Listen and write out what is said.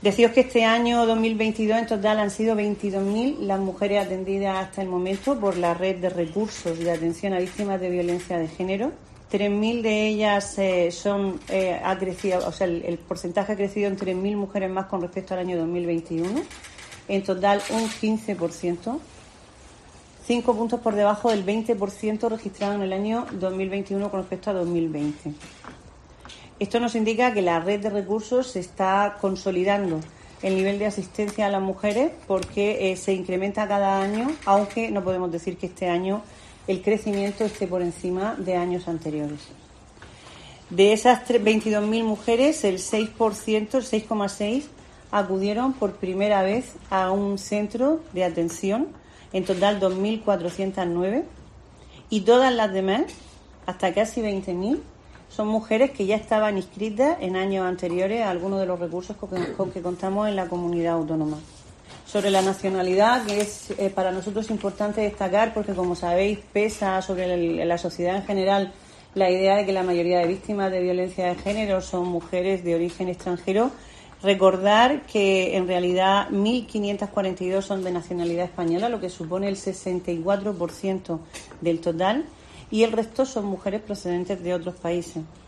Deciros que este año 2022 en total han sido 22.000 las mujeres atendidas hasta el momento por la red de recursos de atención a víctimas de violencia de género. 3.000 de ellas ha crecido, o sea, el porcentaje ha crecido en 3.000 mujeres más con respecto al año 2021. En total un 15%, 5 puntos por debajo del 20% registrado en el año 2021 con respecto a 2020. Esto nos indica que la red de recursos se está consolidando el nivel de asistencia a las mujeres porque se incrementa cada año, aunque no podemos decir que este año el crecimiento esté por encima de años anteriores. De esas 22.000 mujeres, el 6%, el 6,6%, acudieron por primera vez a un centro de atención, en total 2.409, y todas las demás, hasta casi 20.000, son mujeres que ya estaban inscritas en años anteriores a algunos de los recursos con que contamos en la comunidad autónoma. Sobre la nacionalidad, que es para nosotros importante destacar, porque como sabéis pesa sobre la sociedad en general la idea de que la mayoría de víctimas de violencia de género son mujeres de origen extranjero. Recordar que en realidad 1.542 son de nacionalidad española, lo que supone el 64% del total, y el resto son mujeres procedentes de otros países.